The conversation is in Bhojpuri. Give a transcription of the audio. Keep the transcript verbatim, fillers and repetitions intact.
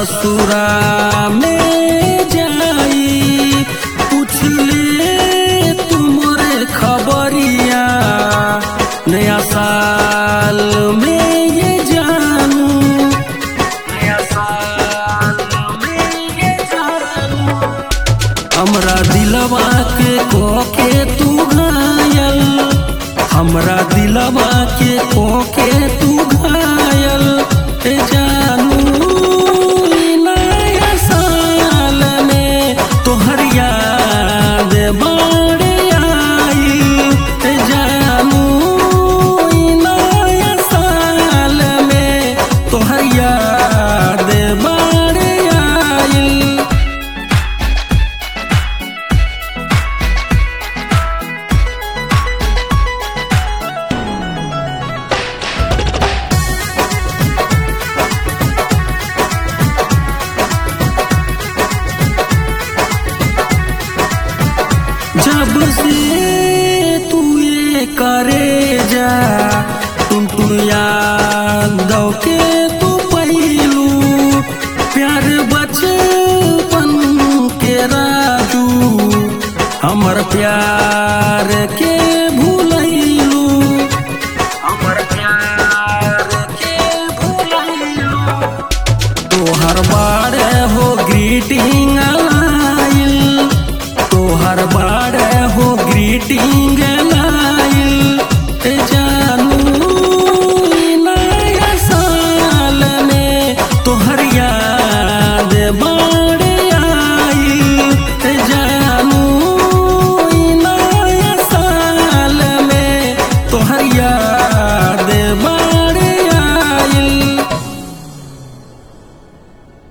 ससुरा में जाई पूछ ले तुमरे खबरिया नया साल में ये जानू नया साल में ये जानू हमरा दिलवा के कोके तू घायल हमरा दिलवा के कोके तू घायल ए जानू नया साल में तोहर याद बाड़े आई ए जानू नया साल में तोहर याद बाड़े आई। जब से तू ये करे जा तुम तू याद के तू पहलू प्यार बचपन के राजू हमर प्यार के भूलैलू हमर प्यार के भूलैलू तोहर बारे हो ग्रीटिंग आइल तोहर